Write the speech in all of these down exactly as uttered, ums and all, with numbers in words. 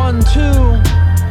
one, two.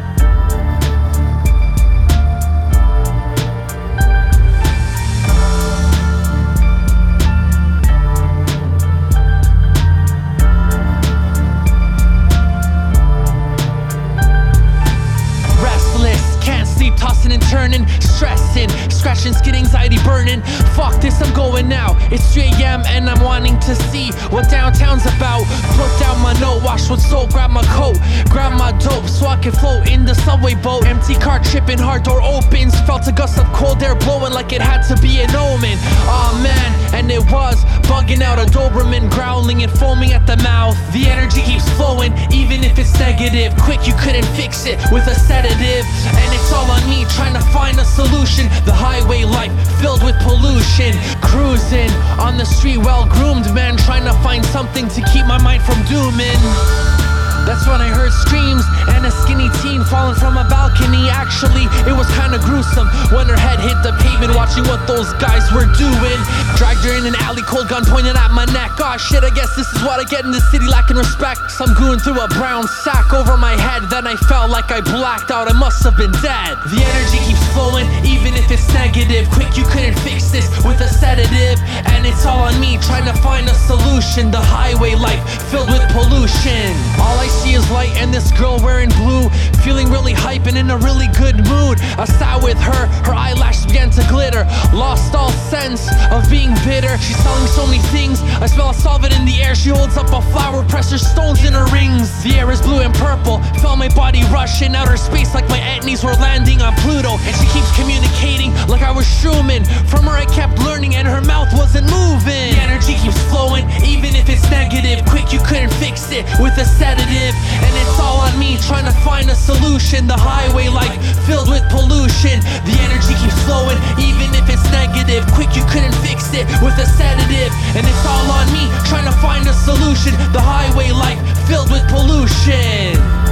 Tossing and turning, stressing, scratching, skin anxiety burning. Fuck this, I'm going now. It's three A M and I'm wanting to see what downtown's about. Put down my note, wash with soap, grab my coat, grab my dope so I can float in the subway boat. Empty car tripping, hard door opens. Felt a gust of cold air blowing like it had to be an omen. Aw oh, man, and it was bugging out. A Doberman growling and foaming at the mouth. The energy keeps flowing, even if it's negative. Quick, you couldn't fix it with a sedative, and it's all on me trying to find a solution. The highway life filled with pollution. Cruising on the street, well groomed man, trying to find something to keep my mind from dooming. That's when I heard screams and a skinny teen falling from a balcony. Actually, it was kinda gruesome when her head hit the pavement, watching what those guys were doing. Dragged her in an alley, cold gun pointed at my neck. Aw oh, shit, I guess this is what I get in the city, lacking respect. Some goon threw a brown sack over my head, then I felt like I blacked out, I must have been dead. The energy keeps flowing, even if it's negative. Quick, you couldn't fix this with a sedative, and it's all on me trying to find a solution. The highway life filled with pollution. All I see is light and this girl wearing blue, feeling really hype and in a really good mood. I sat with her, her eyelashes began to glitter, lost all sense of being bitter. She's telling me so many things, I smell a solvent in the air. She holds up a flower, presses stones in her rings. The air is blue and purple, felt my body rush in outer space like my antennys were landing on Pluto. And she keeps communicating like I was Schumann. From her I kept learning and her mouth wasn't moving. The energy keeps flowing, even if it's negative. Quick, you couldn't fix it with a sedative, and it's all on me trying to find a solution. The highway life filled with pollution. The energy keeps flowing, even if it's negative. Quick, you couldn't fix it with a sedative, and it's all on me trying to find a solution. The highway life filled with pollution.